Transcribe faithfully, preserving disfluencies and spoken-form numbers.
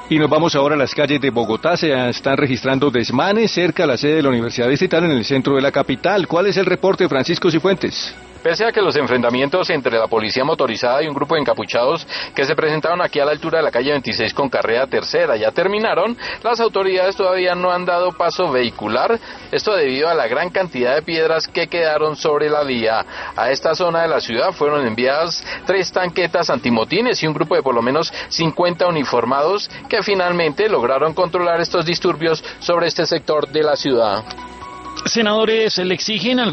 Y nos vamos ahora a las calles de Bogotá. Se están registrando desmanes cerca a la sede de la Universidad Distrital en el centro de la capital. ¿Cuál es el reporte, Francisco Cifuentes? Pese a que los enfrentamientos entre la policía motorizada y un grupo de encapuchados que se presentaron aquí a la altura de la calle veintiséis con carrera tercera ya terminaron, las autoridades todavía no han dado paso vehicular, esto debido a la gran cantidad de piedras que quedaron sobre la vía. A esta zona de la ciudad fueron enviadas tres tanquetas antimotines y un grupo de por lo menos cincuenta uniformados que finalmente lograron controlar estos disturbios sobre este sector de la ciudad. Senadores le exigen al